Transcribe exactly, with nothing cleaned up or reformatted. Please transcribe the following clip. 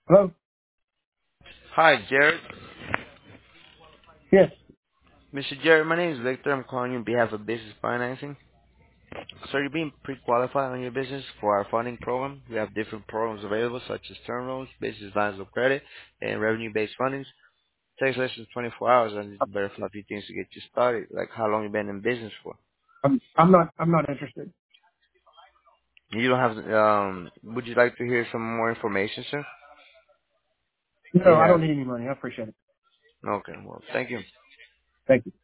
Hello? Hi, Jared. Yes. Mister Jared, my name is Victor. I'm calling you on behalf of business financing. So you're being pre-qualified on your business for our funding program. We have different programs available, such as term loans, business lines of credit, and revenue-based fundings. Takes less than twenty-four hours, and it's better for a few things to get you started, like how long you've been in business for. I'm I'm not I'm not interested. You don't have, um, would you like to hear some more information, sir? No, I Yeah. don't need any money. I appreciate it. Okay, well, thank you. Thank you.